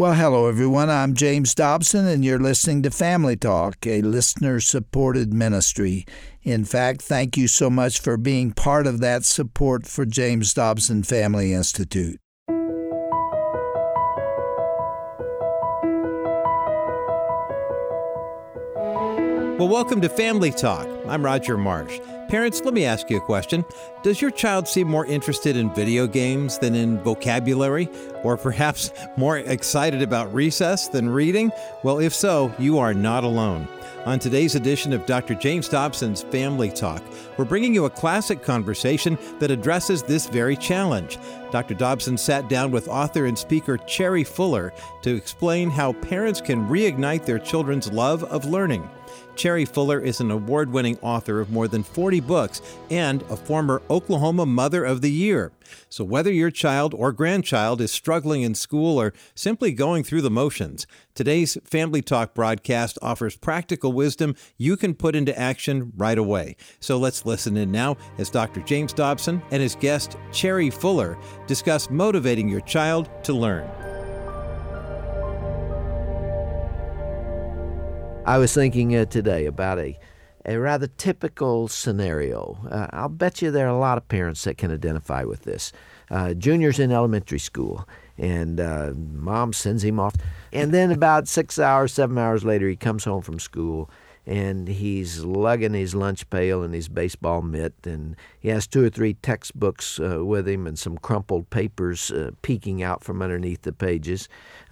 Well, hello, everyone. I'm James Dobson, and you're listening to Family Talk, a listener-supported ministry. In fact, thank you so much for being part of that support for James Dobson Family Institute. Well, welcome to Family Talk. I'm Roger Marsh. Parents, let me ask you a question. Does your child seem more interested in video games than in vocabulary? Or perhaps more excited about recess than reading? Well, if so, you are not alone. On today's edition of Dr. James Dobson's Family Talk, we're bringing you a classic conversation that addresses this very challenge. Dr. Dobson sat down with author and speaker Cherry Fuller to explain how parents can reignite their children's love of learning. Cherry Fuller is an award-winning author of more than 40 books and a former Oklahoma Mother of the Year. So whether your child or grandchild is struggling in school or simply going through the motions, today's Family Talk broadcast offers practical wisdom you can put into action right away. So let's listen in now as Dr. James Dobson and his guest Cherry Fuller discuss motivating your child to learn. I was thinking today about a rather typical scenario. I'll bet you there are a lot of parents that can identify with this. Junior's in elementary school, and mom sends him off. And then about 6 hours, 7 hours later, he comes home from school, and he's lugging his lunch pail and his baseball mitt, and he has 2 or 3 textbooks with him and some crumpled papers peeking out from underneath the pages.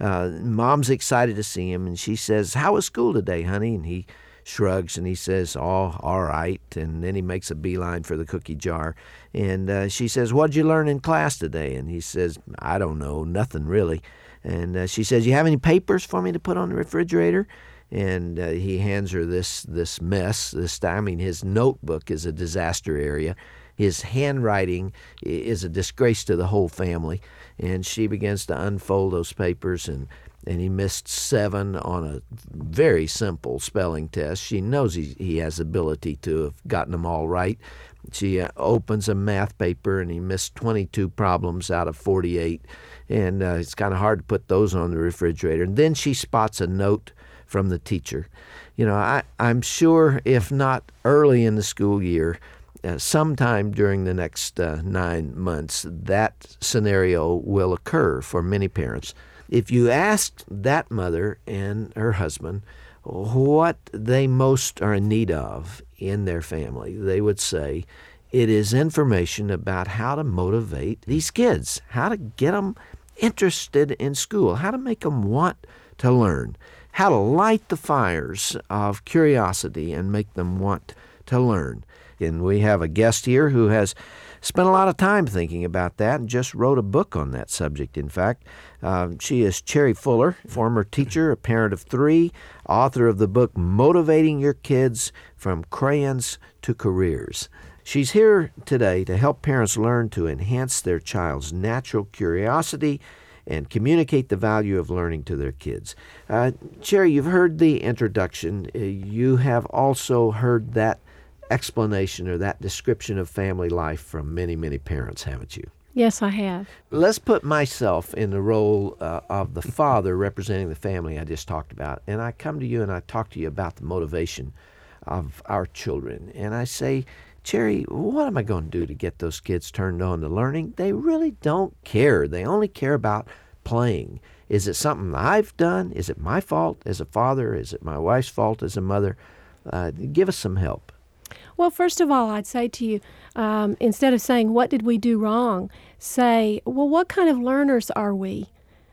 Mom's excited to see him, and she says, "How was school today, honey?" And he shrugs and he says, "Oh, all right." And then he makes a beeline for the cookie jar. And she says, "What'd you learn in class today?" And he says, "I don't know, nothing really." And she says, "You have any papers for me to put on the refrigerator?" And he hands her this mess. This time, I mean, his notebook is a disaster area. His handwriting is a disgrace to the whole family. And she begins to unfold those papers, and he missed 7 on a very simple spelling test. She knows he has ability to have gotten them all right. She opens a math paper, and he missed 22 problems out of 48. And it's kind of hard to put those on the refrigerator. And then she spots a note from the teacher. You know, I'm sure if not early in the school year, sometime during the next 9 months, that scenario will occur for many parents. If you asked that mother and her husband what they most are in need of in their family, they would say it is information about how to motivate these kids, how to get them interested in school, how to make them want to learn, how to light the fires of curiosity and make them want to learn. And we have a guest here who has spent a lot of time thinking about that and just wrote a book on that subject, in fact. She is Cherry Fuller, former teacher, a parent of 3, author of the book Motivating Your Kids from Crayons to Careers. She's here today to help parents learn to enhance their child's natural curiosity and communicate the value of learning to their kids. Cherry, you've heard the introduction. You have also heard that explanation or that description of family life from many, many parents, haven't you? Yes, I have. Let's put myself in the role of the father representing the family I just talked about. And I come to you and I talk to you about the motivation of our children. And I say, Cherry, what am I going to do to get those kids turned on to learning? They really don't care. They only care about playing. Is it something I've done? Is it my fault as a father? Is it my wife's fault as a mother? Give us some help. Well, first of all, I'd say to you, instead of saying, what did we do wrong, say, well, what kind of learners are we?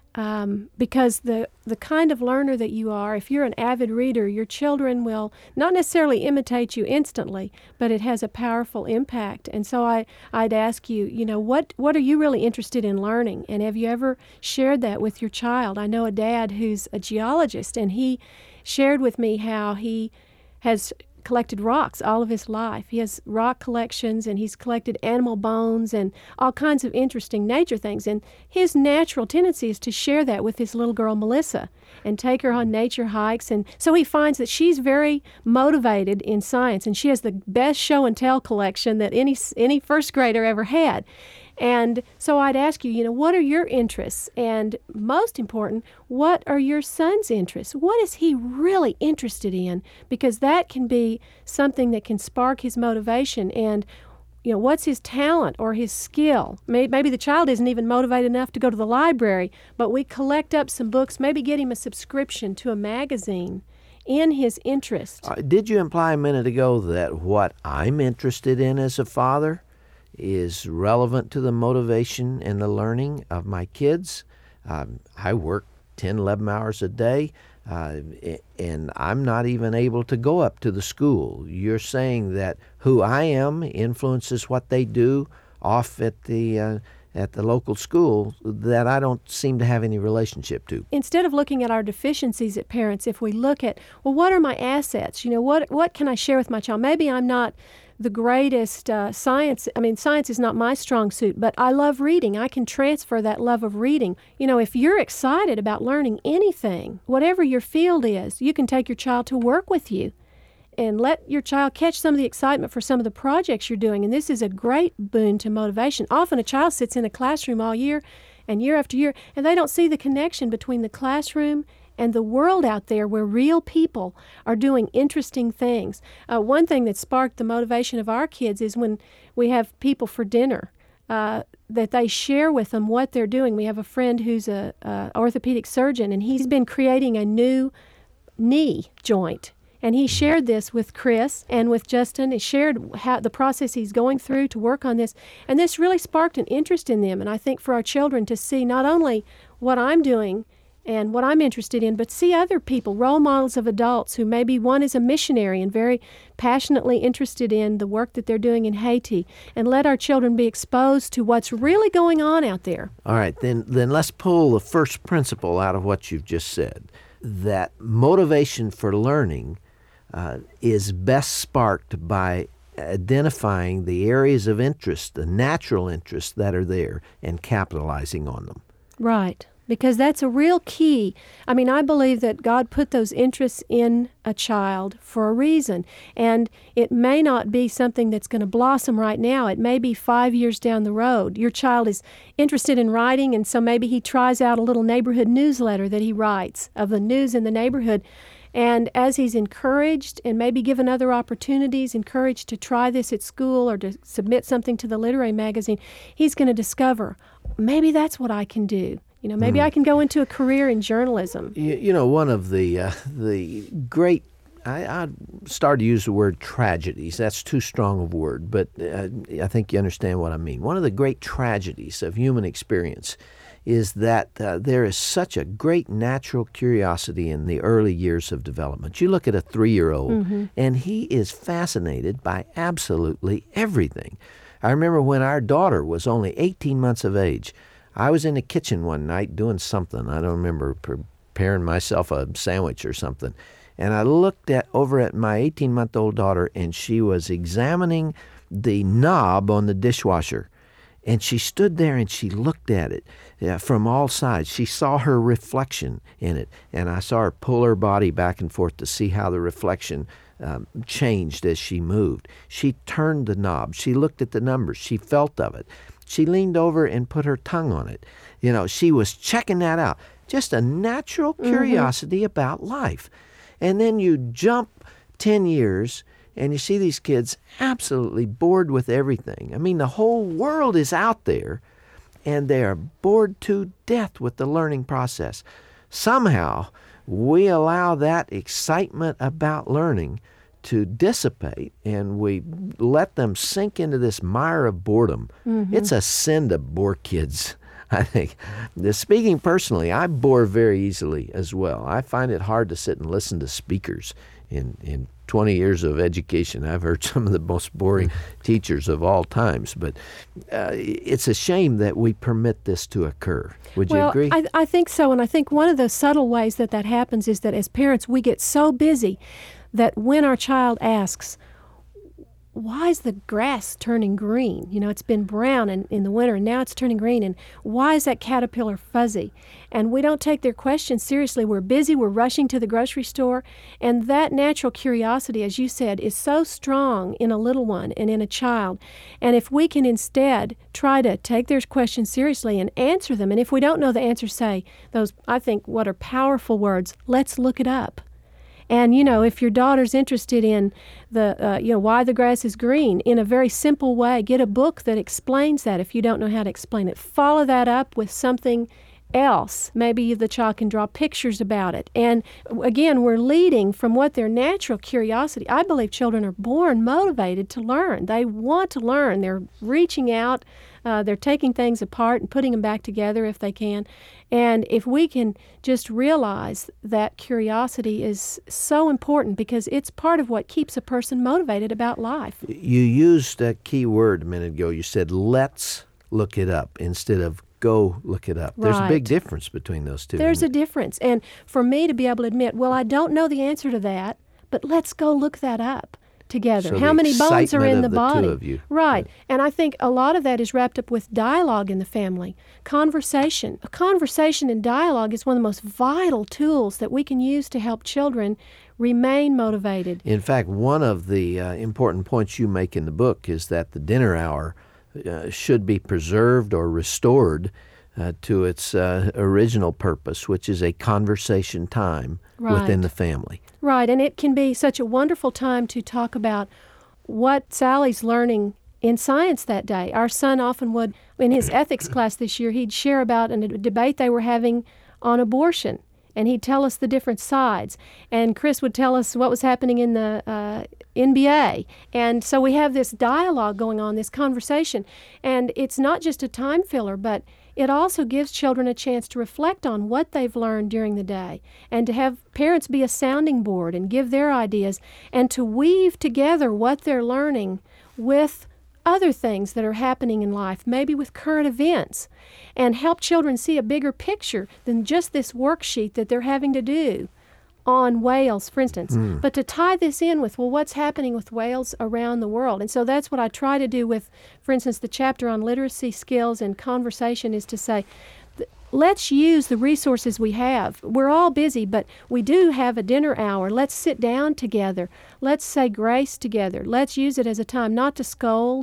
Because the kind of learner that you are, if you're an avid reader, your children will not necessarily imitate you instantly, but it has a powerful impact. And so I'd ask you, what are you really interested in learning? And have you ever shared that with your child? I know a dad who's a geologist, and he shared with me how he has collected rocks all of his life. He has rock collections, and he's collected animal bones and all kinds of interesting nature things. And his natural tendency is to share that with his little girl, Melissa, and take her on nature hikes. And so he finds that she's very motivated in science, and she has the best show and tell collection that any first grader ever had. And so I'd ask you, what are your interests? And most important, what are your son's interests? What is he really interested in? Because that can be something that can spark his motivation. And what's his talent or his skill? Maybe the child isn't even motivated enough to go to the library, but we collect up some books, maybe get him a subscription to a magazine in his interest. Did you imply a minute ago that what I'm interested in as a father is relevant to the motivation and the learning of my kids? I work 10, 11 hours a day, and I'm not even able to go up to the school. You're saying that who I am influences what they do off at the local school that I don't seem to have any relationship to. Instead of looking at our deficiencies as parents, if we look at, what are my assets? What can I share with my child? Maybe I'm not the greatest science. Science is not my strong suit, but I love reading. I can transfer that love of reading. If you're excited about learning anything, whatever your field is, you can take your child to work with you and let your child catch some of the excitement for some of the projects you're doing. And this is a great boon to motivation. Often a child sits in a classroom all year and year after year, and they don't see the connection between the classroom and the world out there where real people are doing interesting things. One thing that sparked the motivation of our kids is when we have people for dinner, that they share with them what they're doing. We have a friend who's a orthopedic surgeon, and he's been creating a new knee joint. And he shared this with Chris and with Justin. He shared the process he's going through to work on this. And this really sparked an interest in them. And I think for our children to see not only what I'm doing and what I'm interested in, but see other people, role models of adults who maybe one is a missionary and very passionately interested in the work that they're doing in Haiti, and let our children be exposed to what's really going on out there. All right, then let's pull the first principle out of what you've just said, that motivation for learning is best sparked by identifying the areas of interest, the natural interests that are there, and capitalizing on them. Right. Because that's a real key. I believe that God put those interests in a child for a reason. And it may not be something that's going to blossom right now. It may be 5 years down the road. Your child is interested in writing, and so maybe he tries out a little neighborhood newsletter that he writes of the news in the neighborhood. And as he's encouraged and maybe given other opportunities, encouraged to try this at school or to submit something to the literary magazine, he's going to discover, maybe that's what I can do. Maybe I can go into a career in journalism. One of the great, I started to use the word tragedies. That's too strong of a word, but I think you understand what I mean. One of the great tragedies of human experience is that there is such a great natural curiosity in the early years of development. You look at a 3-year-old, and he is fascinated by absolutely everything. I remember when our daughter was only 18 months of age, I was in the kitchen one night doing something. I don't remember, preparing myself a sandwich or something. And I looked over at my 18-month-old daughter, and she was examining the knob on the dishwasher. And she stood there and she looked at it from all sides. She saw her reflection in it. And I saw her pull her body back and forth to see how the reflection changed as she moved. She turned the knob. She looked at the numbers. She felt of it. She leaned over and put her tongue on it. She was checking that out. Just a natural curiosity about life. And then you jump 10 years and you see these kids absolutely bored with everything. The whole world is out there, and they are bored to death with the learning process. Somehow, we allow that excitement about learning to dissipate, and we let them sink into this mire of boredom. It's a sin to bore kids, I think. Speaking personally, I bore very easily as well. I find it hard to sit and listen to speakers. In 20 years of education, I've heard some of the most boring teachers of all times, but it's a shame that we permit this to occur. Would you agree? I think so, and I think one of the subtle ways that happens is that as parents, we get so busy that when our child asks, why is the grass turning green? You know, it's been brown in the winter, and now it's turning green, and why is that caterpillar fuzzy? And we don't take their questions seriously. We're busy, we're rushing to the grocery store, and that natural curiosity, as you said, is so strong in a little one and in a child. And if we can instead try to take their questions seriously and answer them, and if we don't know the answer, say those, I think, what are powerful words, let's look it up. And, you know, if your daughter's interested in the, why the grass is green, in a very simple way, get a book that explains that if you don't know how to explain it. Follow that up with something else. Maybe the child can draw pictures about it. And again, we're leading from what their natural curiosity. I believe children are born motivated to learn. They want to learn. They're reaching out. They're taking things apart and putting them back together if they can. And if we can just realize that curiosity is so important, because it's part of what keeps a person motivated about life. You used a key word a minute ago. You said, let's look it up, instead of go look it up. Right. There's a big difference between those two. There's a difference. And for me to be able to admit, well, I don't know the answer to that, but let's go look that up together. So how many bones are in the body? Two of you. Right. And I think a lot of that is wrapped up with dialogue in the family. Conversation. A conversation and dialogue is one of the most vital tools that we can use to help children remain motivated. In fact, one of the important points you make in the book is that the dinner hour should be preserved or restored to its original purpose, which is a conversation time within the family. Right, and it can be such a wonderful time to talk about what Sally's learning in science that day. Our son often would, in his ethics class this year, he'd share about a debate they were having on abortion, and he'd tell us the different sides. And Chris would tell us what was happening in the NBA. And so we have this dialogue going on, this conversation. And it's not just a time filler, but it also gives children a chance to reflect on what they've learned during the day, and to have parents be a sounding board and give their ideas, and to weave together what they're learning with other things that are happening in life, maybe with current events, and help children see a bigger picture than just this worksheet that they're having to do on whales, for instance, but to tie this in with, well, what's happening with whales around the world. And so that's what I try to do with, for instance, the chapter on literacy skills and conversation, is to say, let's use the resources we have. We're all busy, but we do have a dinner hour. Let's sit down together. Let's say grace together. Let's use it as a time not to scold,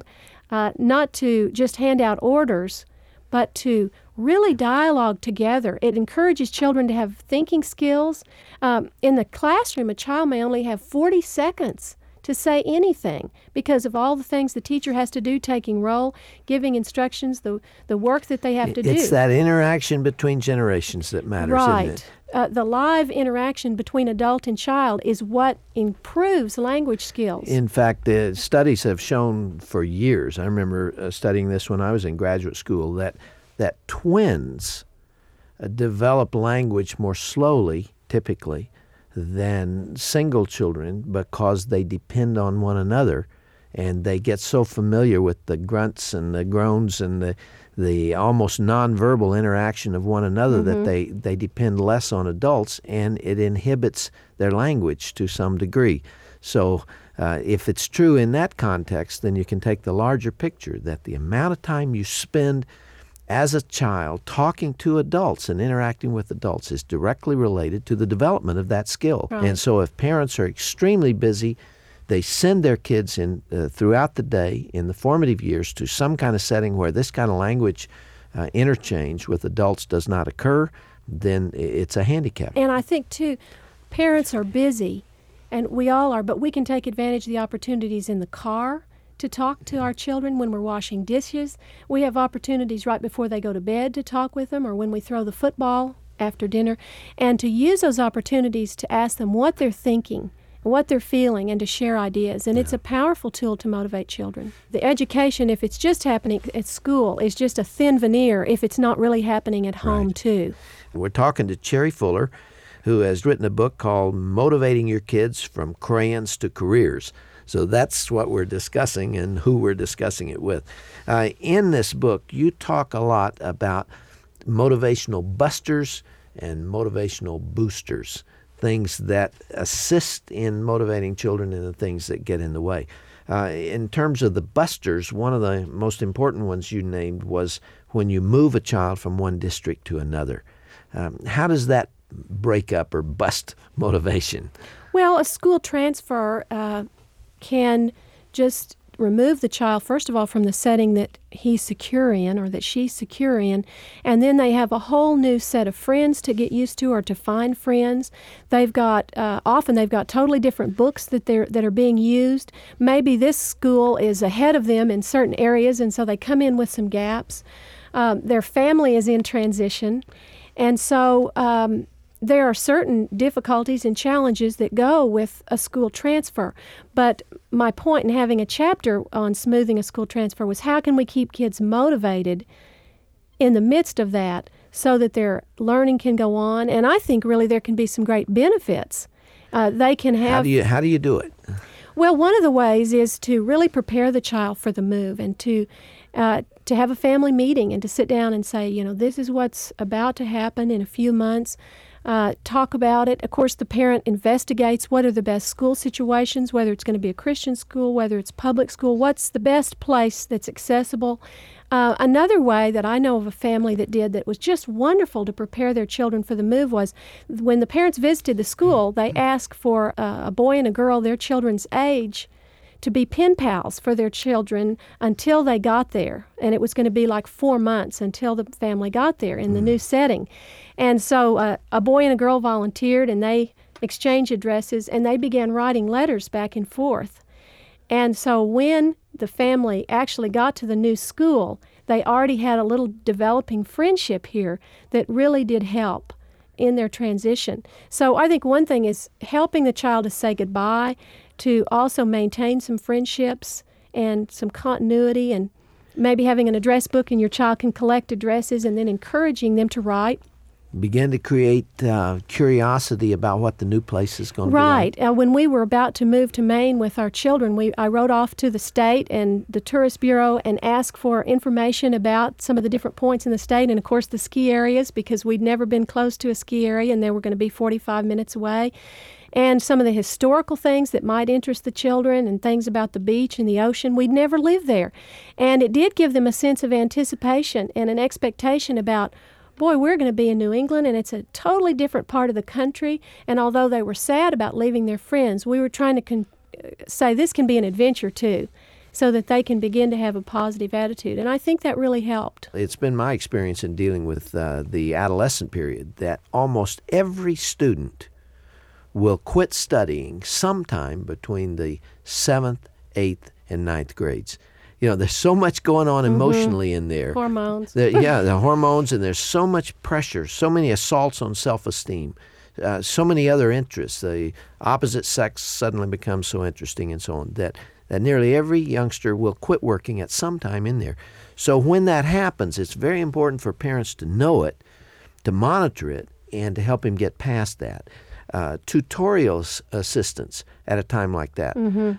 not to just hand out orders, but to really dialogue together. It encourages children to have thinking skills. In the classroom, a child may only have 40 seconds to say anything because of all the things the teacher has to do, taking role, giving instructions, the work that they have to do. It's that interaction between generations that matters, isn't it? The live interaction between adult and child is what improves language skills. In fact, the studies have shown for years, I remember studying this when I was in graduate school, that twins develop language more slowly, typically, than single children, because they depend on one another, and they get so familiar with the grunts and the groans and the almost nonverbal interaction of one another that they depend less on adults, and it inhibits their language to some degree. So if it's true in that context, then you can take the larger picture that the amount of time you spend as a child talking to adults and interacting with adults is directly related to the development of that skill. Right. And so if parents are extremely busy, they send their kids in throughout the day in the formative years to some kind of setting where this kind of language interchange with adults does not occur, then it's a handicap. And I think, too, parents are busy, and we all are, but we can take advantage of the opportunities in the car to talk to our children when we're washing dishes. We have opportunities right before they go to bed to talk with them, or when we throw the football after dinner, and to use those opportunities to ask them what they're thinking, what they're feeling, and to share ideas. And it's a powerful tool to motivate children. The education, if it's just happening at school, is just a thin veneer if it's not really happening at home, too. We're talking to Cherry Fuller, who has written a book called Motivating Your Kids from Crayons to Careers. So that's what we're discussing and who we're discussing it with. In this book, you talk a lot about motivational busters and motivational boosters, things that assist in motivating children and the things that get in the way. In terms of the busters, one of the most important ones you named was when you move a child from one district to another. How does that break up or bust motivation? Well, a school transfer can just remove the child, first of all, from the setting that he's secure in or that she's secure in, and then they have a whole new set of friends to get used to or to find friends. They've got, often they've got totally different books that are being used. Maybe this school is ahead of them in certain areas, and so they come in with some gaps. Their family is in transition, and so there are certain difficulties and challenges that go with a school transfer. But my point in having a chapter on smoothing a school transfer was how can we keep kids motivated in the midst of that so that their learning can go on? And I think really there can be some great benefits. They can have. How do you do it? Well, one of the ways is to really prepare the child for the move and to have a family meeting and to sit down and say, this is what's about to happen in a few months. Talk about it. Of course, the parent investigates what are the best school situations, whether it's going to be a Christian school, whether it's public school, what's the best place that's accessible. Another way that I know of a family that did that was just wonderful to prepare their children for the move was when the parents visited the school, they asked for a boy and a girl, their children's age, to be pen pals for their children until they got there. And it was going to be like 4 months until the family got there in the new setting. And so a boy and a girl volunteered, and they exchanged addresses, and they began writing letters back and forth. And so when the family actually got to the new school, they already had a little developing friendship here that really did help in their transition. So I think one thing is helping the child to say goodbye, to also maintain some friendships and some continuity, and maybe having an address book and your child can collect addresses, and then encouraging them to write. Begin to create curiosity about what the new place is going to be like. Right. When we were about to move to Maine with our children, I wrote off to the state and the Tourist Bureau and asked for information about some of the different points in the state and, of course, the ski areas, because we'd never been close to a ski area and they were going to be 45 minutes away. And some of the historical things that might interest the children and things about the beach and the ocean. We'd never lived there. And it did give them a sense of anticipation and an expectation about, boy, we're going to be in New England, and it's a totally different part of the country. And although they were sad about leaving their friends, we were trying to say this can be an adventure too, so that they can begin to have a positive attitude. And I think that really helped. It's been my experience in dealing with the adolescent period that almost every student will quit studying sometime between the 7th, 8th, and 9th grades. There's so much going on emotionally in there. Hormones. The hormones, and there's so much pressure, so many assaults on self-esteem, so many other interests. The opposite sex suddenly becomes so interesting and so on that nearly every youngster will quit working at some time in there. So when that happens, it's very important for parents to know it, to monitor it, and to help him get past that. Tutorial assistance at a time like that.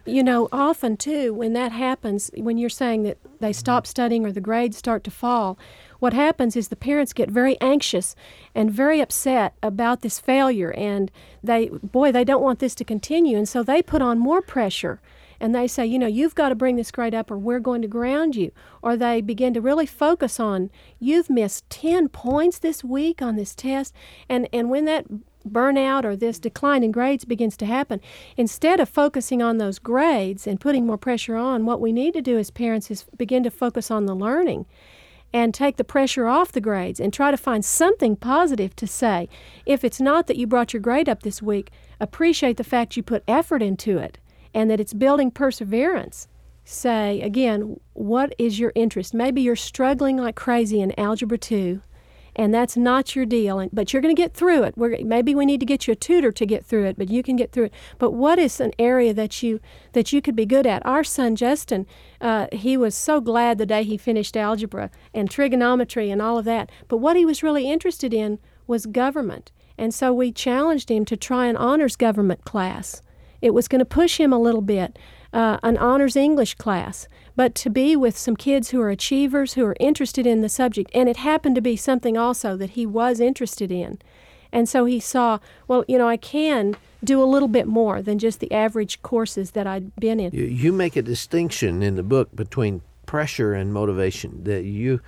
Often, too, when that happens, when you're saying that they stop studying or the grades start to fall, what happens is the parents get very anxious and very upset about this failure, and they don't want this to continue, and so they put on more pressure. And they say, you've got to bring this grade up or we're going to ground you. Or they begin to really focus on, you've missed 10 points this week on this test. And when that burnout or this decline in grades begins to happen, instead of focusing on those grades and putting more pressure on, what we need to do as parents is begin to focus on the learning and take the pressure off the grades and try to find something positive to say. If it's not that you brought your grade up this week, appreciate the fact you put effort into it and that it's building perseverance. Say, again, what is your interest? Maybe you're struggling like crazy in Algebra 2, and that's not your deal, but you're going to get through it. Maybe we need to get you a tutor to get through it, but you can get through it. But what is an area that you could be good at? Our son, Justin, he was so glad the day he finished algebra and trigonometry and all of that. But what he was really interested in was government. And so we challenged him to try an honors government class. It was going to push him a little bit, an honors English class, but to be with some kids who are achievers, who are interested in the subject. And it happened to be something also that he was interested in. And so he saw, well, I can do a little bit more than just the average courses that I'd been in. You make a distinction in the book between pressure and motivation, that you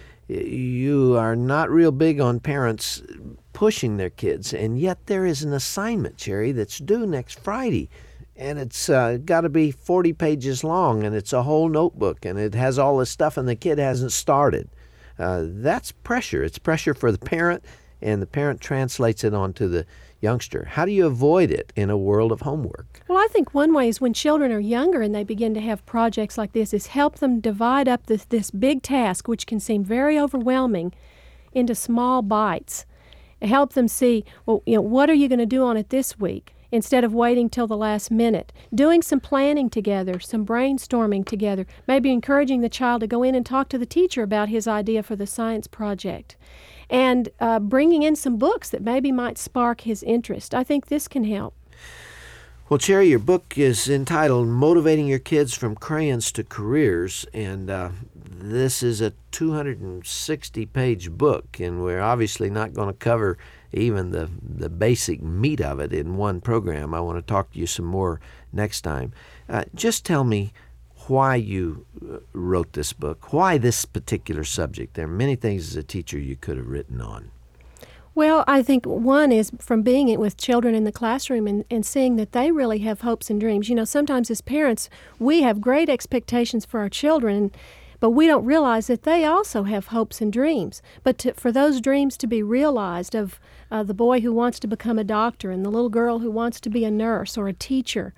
are not real big on parents pushing their kids, and yet there is an assignment, Cherry, that's due next Friday, and it's got to be 40 pages long, and it's a whole notebook, and it has all this stuff, and the kid hasn't started. That's pressure. It's pressure for the parent, and the parent translates it onto the youngster. How do you avoid it in a world of homework? Well, I think one way is when children are younger and they begin to have projects like this is help them divide up this big task, which can seem very overwhelming, into small bites. Help them see, well, what are you going to do on it this week? Instead of waiting till the last minute. Doing some planning together, some brainstorming together, maybe encouraging the child to go in and talk to the teacher about his idea for the science project. And bringing in some books that maybe might spark his interest. I think this can help. Well, Cherry, your book is entitled Motivating Your Kids from Crayons to Careers, and this is a 260-page book, and we're obviously not going to cover even the basic meat of it in one program. I want to talk to you some more next time. Just tell me why you wrote this book, why this particular subject. There are many things as a teacher you could have written on. Well, I think one is from being with children in the classroom and seeing that they really have hopes and dreams. Sometimes as parents, we have great expectations for our children, but we don't realize that they also have hopes and dreams. But for those dreams to be realized, of the boy who wants to become a doctor and the little girl who wants to be a nurse or a teacher,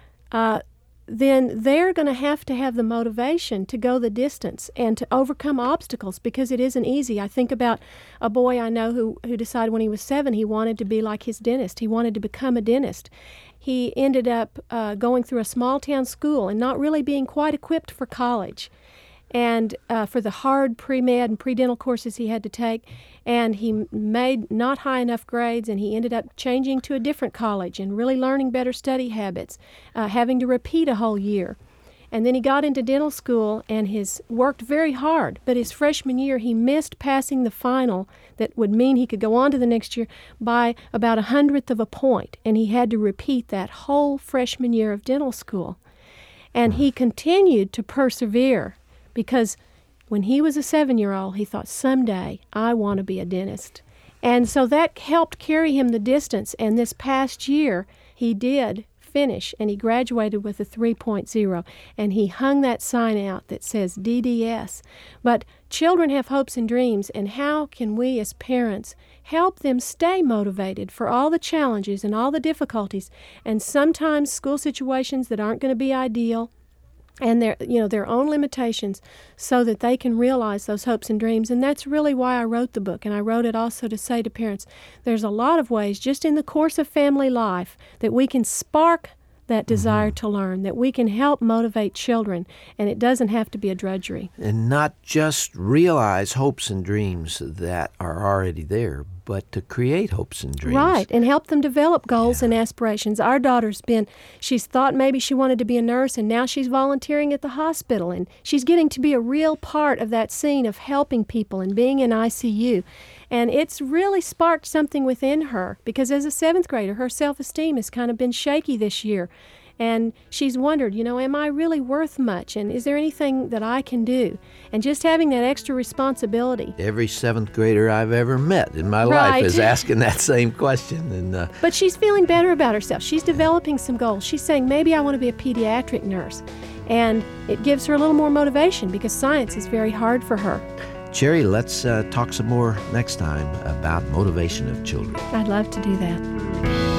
then they're going to have the motivation to go the distance and to overcome obstacles, because it isn't easy. I think about a boy I know who decided when he was 7 he wanted to be like his dentist. He wanted to become a dentist. He ended up going through a small-town school and not really being quite equipped for college, and for the hard pre-med and pre-dental courses he had to take, and he made not high enough grades, and he ended up changing to a different college and really learning better study habits, having to repeat a whole year. And then he got into dental school and worked very hard, but his freshman year he missed passing the final that would mean he could go on to the next year by about 1/100th of a point, and he had to repeat that whole freshman year of dental school. And he continued to persevere, because when he was a 7-year-old, he thought, someday I want to be a dentist. And so that helped carry him the distance. And this past year, he did finish, and he graduated with a 3.0. And he hung that sign out that says DDS. But children have hopes and dreams, and how can we as parents help them stay motivated for all the challenges and all the difficulties, and sometimes school situations that aren't going to be ideal, and their own limitations, so that they can realize those hopes and dreams. And that's really why I wrote the book. And I wrote it also to say to parents, there's a lot of ways just in the course of family life that we can spark that desire to learn, that we can help motivate children, and it doesn't have to be a drudgery. And not just realize hopes and dreams that are already there, but to create hopes and dreams. Right, and help them develop goals and aspirations. Our daughter's she's thought maybe she wanted to be a nurse, and now she's volunteering at the hospital, and she's getting to be a real part of that scene of helping people and being in ICU. And it's really sparked something within her, because as a 7th grader, her self-esteem has kind of been shaky this year. And she's wondered, am I really worth much? And is there anything that I can do? And just having that extra responsibility. Every 7th grader I've ever met in my life is asking that same question. And But she's feeling better about herself. She's developing some goals. She's saying, maybe I want to be a pediatric nurse. And it gives her a little more motivation, because science is very hard for her. Cherry, let's talk some more next time about motivation of children. I'd love to do that.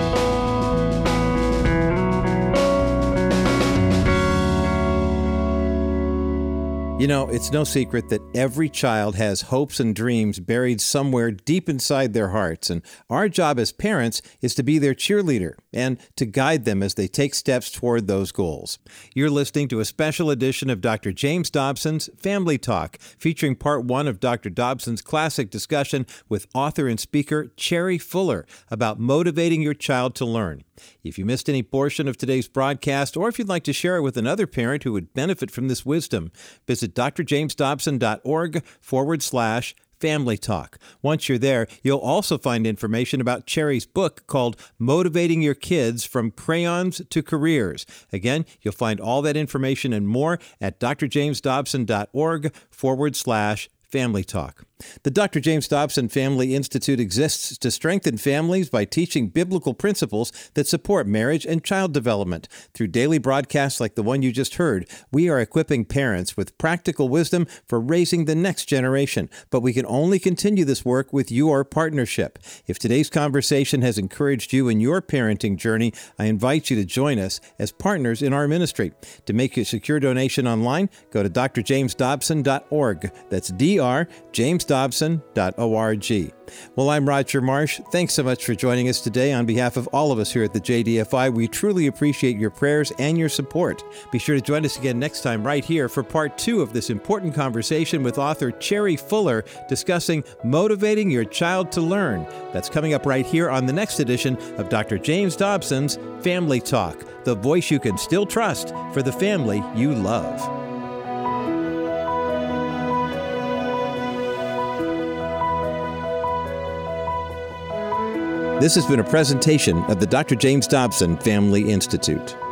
It's no secret that every child has hopes and dreams buried somewhere deep inside their hearts, and our job as parents is to be their cheerleader and to guide them as they take steps toward those goals. You're listening to a special edition of Dr. James Dobson's Family Talk, featuring part 1 of Dr. Dobson's classic discussion with author and speaker Cherry Fuller about motivating your child to learn. If you missed any portion of today's broadcast, or if you'd like to share it with another parent who would benefit from this wisdom, visit drjamesdobson.org/family Family Talk. Once you're there, you'll also find information about Cherry's book called Motivating Your Kids from Crayons to Careers. Again, you'll find all that information and more at drjamesdobson.org/Family Talk. The Dr. James Dobson Family Institute exists to strengthen families by teaching biblical principles that support marriage and child development. Through daily broadcasts like the one you just heard, we are equipping parents with practical wisdom for raising the next generation. But we can only continue this work with your partnership. If today's conversation has encouraged you in your parenting journey, I invite you to join us as partners in our ministry. To make a secure donation online, go to drjamesdobson.org. That's drjamesdobson.org. Well, I'm Roger Marsh. Thanks so much for joining us today. On behalf of all of us here at the JDFI, we truly appreciate your prayers and your support. Be sure to join us again next time right here for part 2 of this important conversation with author Cherry Fuller discussing motivating your child to learn. That's coming up right here on the next edition of Dr. James Dobson's Family Talk, the voice you can still trust for the family you love. This has been a presentation of the Dr. James Dobson Family Institute.